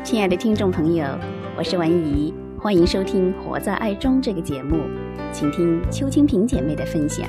亲爱的听众朋友，我是文怡，欢迎收听《活在爱中》这个节目，请听邱清平姐妹的分享。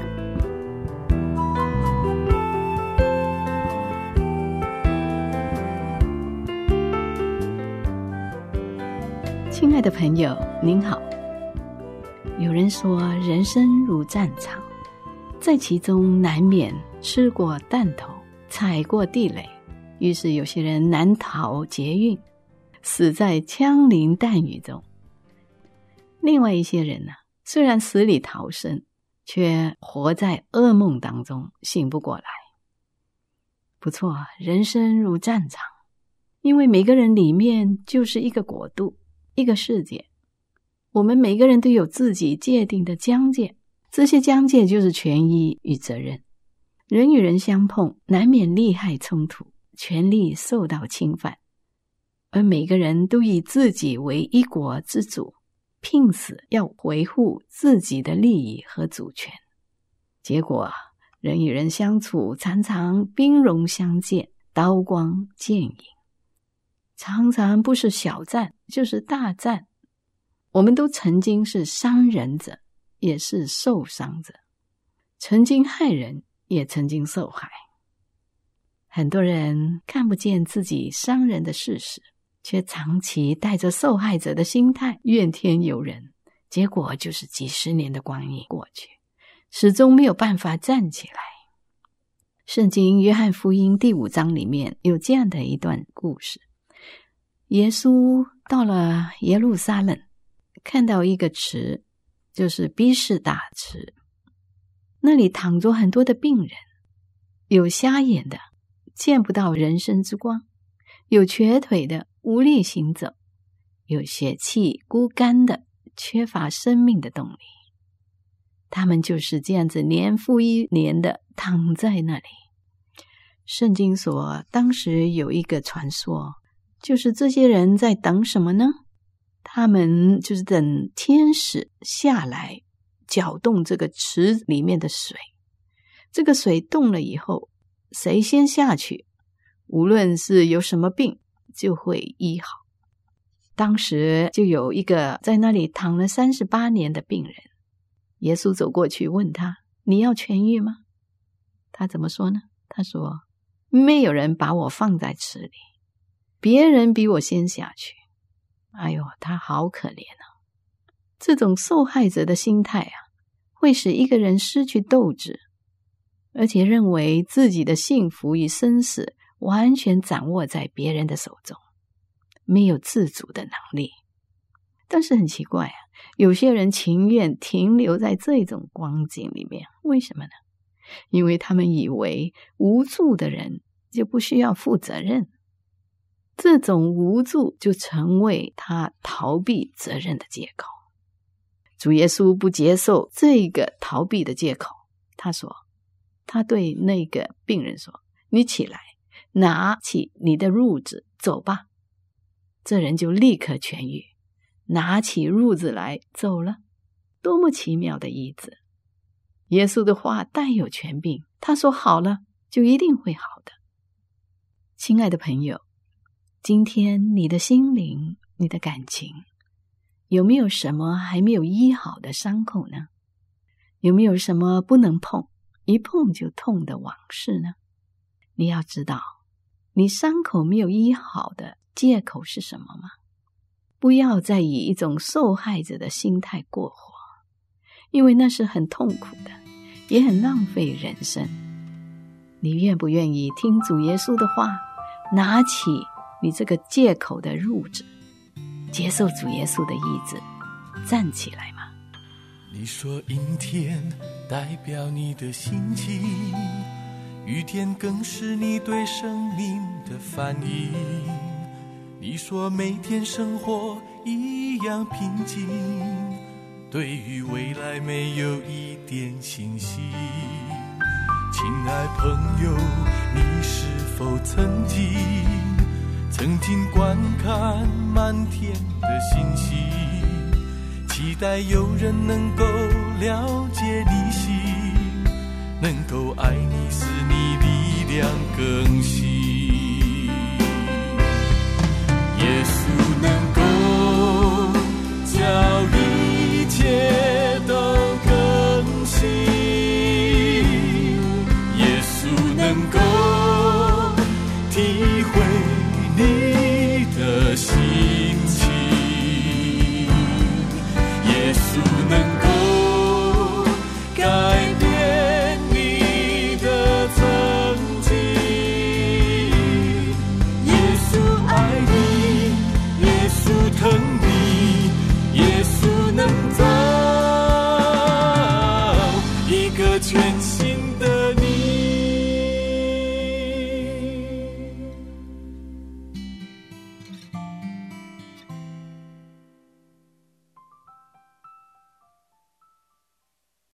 亲爱的朋友，您好。有人说，人生如战场，在其中难免吃过弹头，踩过地雷，于是有些人难逃劫运，死在枪林弹雨中。另外一些人呢，虽然死里逃生，却活在噩梦当中，醒不过来。不错，人生如战场，因为每个人里面就是一个国度，一个世界。我们每个人都有自己界定的疆界，这些疆界就是权益与责任。人与人相碰，难免利害冲突，权利受到侵犯，而每个人都以自己为一国之主，拼死要维护自己的利益和主权。结果人与人相处常常兵戎相见，刀光剑影，常常不是小战就是大战。我们都曾经是伤人者，也是受伤者，曾经害人，也曾经受害。很多人看不见自己伤人的事实，却长期带着受害者的心态怨天尤人，结果就是几十年的光阴过去，始终没有办法站起来。圣经约翰福音第5章里面有这样的一段故事。耶稣到了耶路撒冷，看到一个池，就是毕士大池，那里躺着很多的病人，有瞎眼的见不到人生之光，有瘸腿的无力行走，有血气枯干的缺乏生命的动力。他们就是这样子年复一年的躺在那里。圣经说，当时有一个传说，就是这些人在等什么呢？他们就是等天使下来搅动这个池里面的水，这个水动了以后，谁先下去，无论是有什么病就会医好。当时就有一个在那里躺了38年的病人，耶稣走过去问他，你要痊愈吗？他怎么说呢？他说，没有人把我放在池里，别人比我先下去。哎呦，他好可怜啊！这种受害者的心态啊，会使一个人失去斗志，而且认为自己的幸福与生死完全掌握在别人的手中，没有自主的能力。但是很奇怪啊，有些人情愿停留在这种光景里面，为什么呢？因为他们以为无助的人就不需要负责任，这种无助就成为他逃避责任的借口。主耶稣不接受这个逃避的借口，他对那个病人说，你起来，拿起你的褥子走吧。这人就立刻痊愈，拿起褥子来走了。多么奇妙的医治！耶稣的话带有权柄，他说好了就一定会好的。亲爱的朋友，今天你的心灵，你的感情，有没有什么还没有医好的伤口呢？有没有什么不能碰，一碰就痛的往事呢？你要知道，你伤口没有医好的借口是什么吗？不要再以一种受害者的心态过活，因为那是很痛苦的，也很浪费人生。你愿不愿意听主耶稣的话，拿起你这个借口的褥子，接受主耶稣的医治，站起来吗？ 你说阴天代表你的心情，雨天更是你对生命的反应。你说每天生活一样平静，对于未来没有一点信心。亲爱朋友，你是否曾经观看满天的星星，期待有人能够了解你心，能够爱你，使你力量更新。